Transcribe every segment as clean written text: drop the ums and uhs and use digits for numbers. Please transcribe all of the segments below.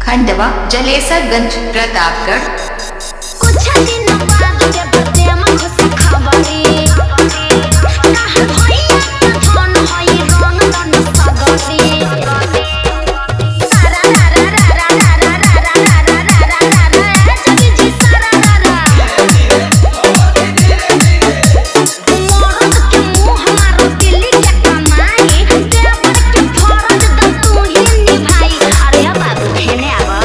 खंडवा जलेसरगंज प्रतापगढ़। कुछ दिन बाद के बदे में खुश खबरी कहा भैया के धन हई रंग रन सगरी सारा रा रा रा रा रा रा रा रा रा रा रा जगी जी सारा रा रा मोरत के मुंह मारो दिल्ली के कमाई देवर के फरज द तू ही निभाई। अरे बाबू हेने आवा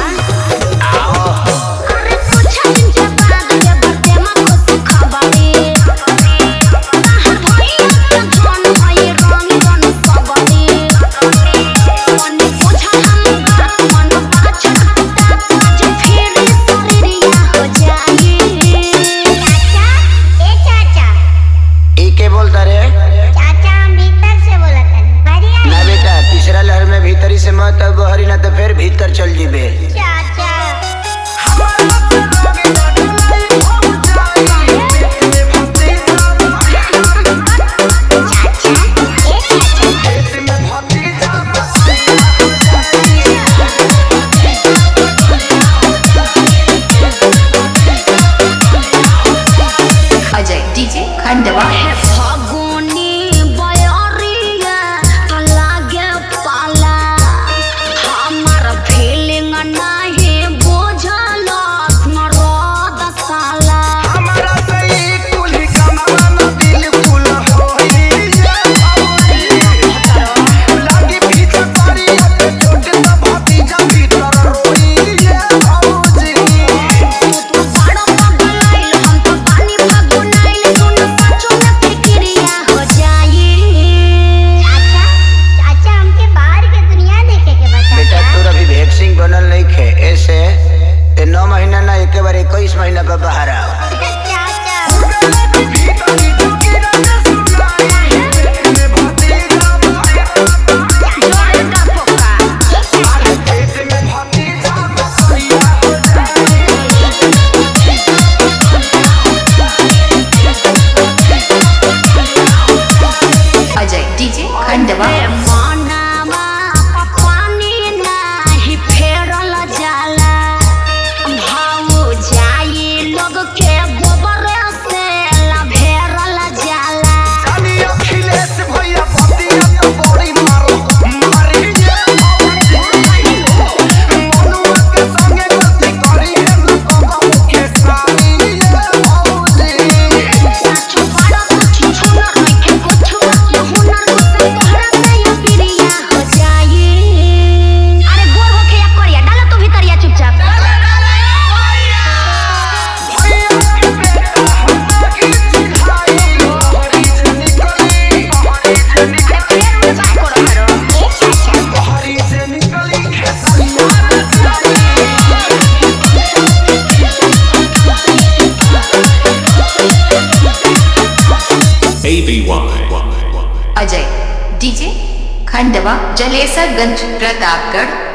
से मत बहरी ना तो फिर भीतर चल जीबे। अजय डीजे खंडवा। बनल नहीं खे ऐसे 9 महीना ना एक बार 21 महीना पर बाहर आओ। अजय डीजे खंडवा। अजय डीजे खंडवा जलेसरगंज प्रतापगढ़।